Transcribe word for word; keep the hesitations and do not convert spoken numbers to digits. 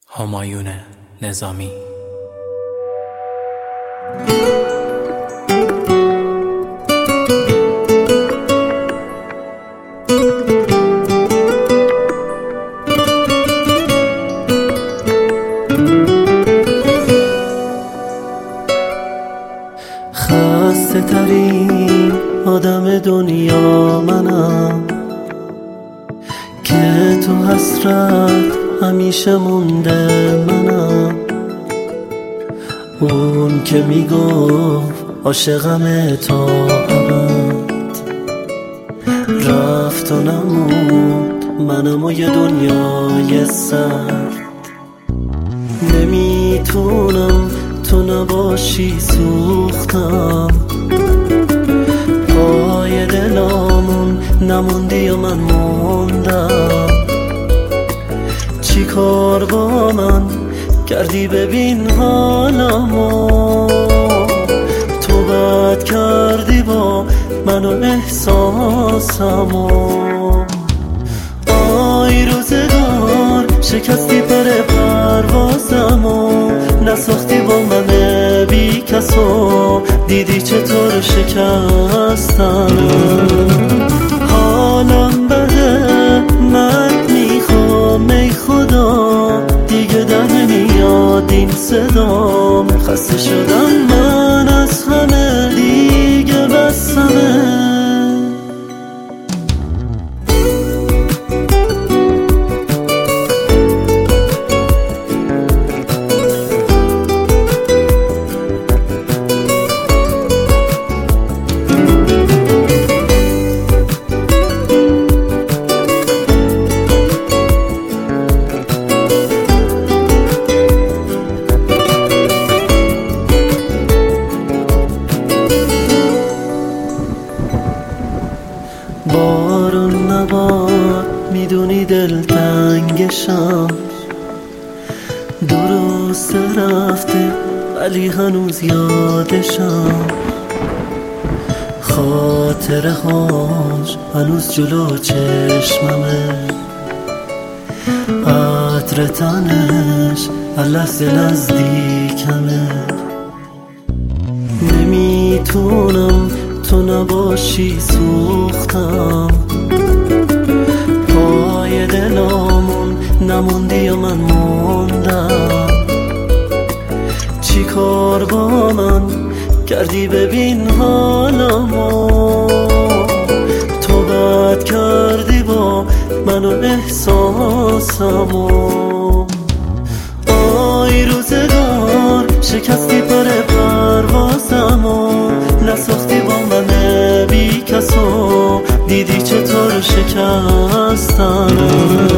همایون نظامی. خسته ترین آدم دنیا منم که تو حسرت همیشه مونده منم. اون که میگفت عاشقم تا ابد رفت و نموند، منم و یه دنیای سرد. نمیتونم تو نباشی سوختم، پای دلامون نموندی و من موندم. چی کار با من کردی ببین حالمو، تو بد کردی با من و احساسمو. آی روزگار شکستی پر پروازمو، نساختی با من بی کسو، دیدی چطور شکستم. حالم بده من میخوام ای خدا، دیگه در نمیاد این صدام. خسته شدم من از همه، دیگه بسمه. بارون نباد میدونی دلتنگشم، درست رفته ولی هنوز یادشم. خاطره هاش هنوز جلو چشممه، عطر تنش هر لحظه نزدیکمه. نمیتونم تو نباشی سوختم، پای دلامون نموندی و من موندم. چی کار با من کردی ببین حالمو، تو بد کردی با من و احساسمو. آی روزگار شکستی پر پروازمو، نساختی با من بی کسو، دیدی چطور شکستم.